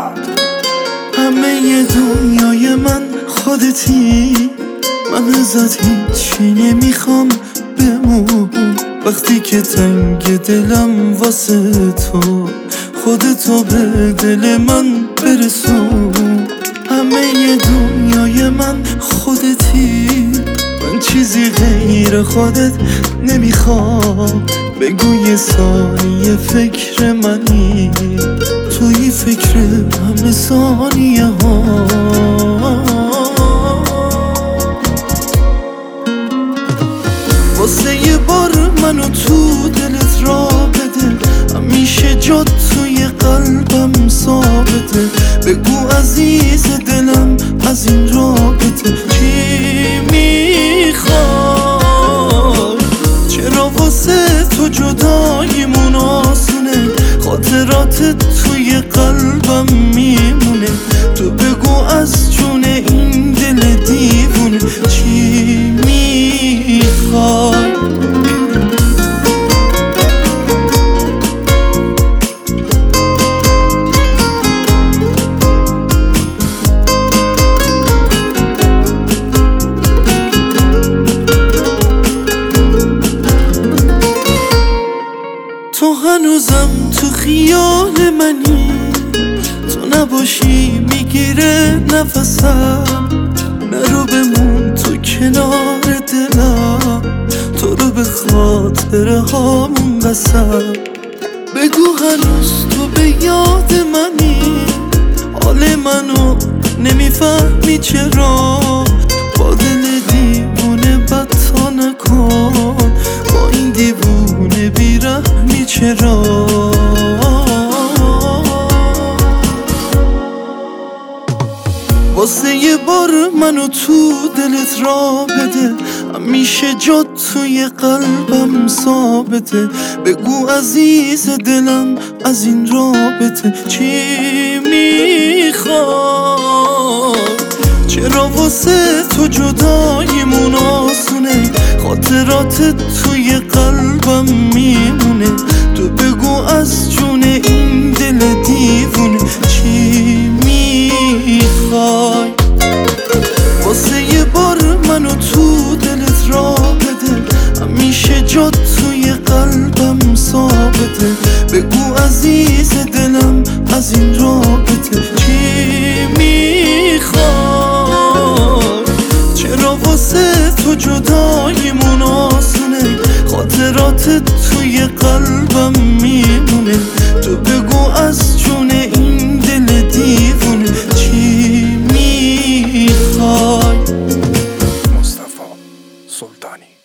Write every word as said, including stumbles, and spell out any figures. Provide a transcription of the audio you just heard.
همه دنیای من خودتی، من ازت هیچی نمیخوام بمون. وقتی که تنگ دلم واسه تو، خودتو به دل من برسون. همه دنیای من خودتی، من چیزی غیر خودت نمیخوام. بگو یه ثانیه فکر منی، توی فکر همه ثانیه ها. واسه یه بار منو تو دلت را بده، همیشه جات توی قلبم ثابته. بگو عزیز دلم از این رابطه چی میخوای؟ چرا واسه تو جداییمون آسونه، خاطرات توی قلبم میمونه. تو بگو از جون این دل دیوونه چی میخوای؟ تو هنوزم تو خیال منی، تو نباشی میگیره نفسم. نرو بمون تو کنار دلم، تو رو به خاطر هامون بسم. بگو هنوز تو به یاد منی، حال منو نمیفهمی چرا. با دل دیوونه بد تا نکن، با این دیوونه بیرحمی چرا. واسه یه بار منو تو دلت را بده، همیشه جات توی قلبم ثابته. بگو عزیز دلم از این رابطه چی میخوای؟ چرا واسه تو جداییمون آسونه، خاطرات توی قلبم میمونه. تو بگو از جون این دل دیوونه چی میخوای؟ واسه یه بار منو تو دلت را بده، همیشه جات توی قلبم ثابته. بگو عزیز دلم از این رابطه چی میخوای؟ چرا واسه تو جداییمون آسونه، خاطرات توی قلبم میمونه. تو بگو از جون این دل دیوونه چی میخوای؟ مصطفی سلطانی.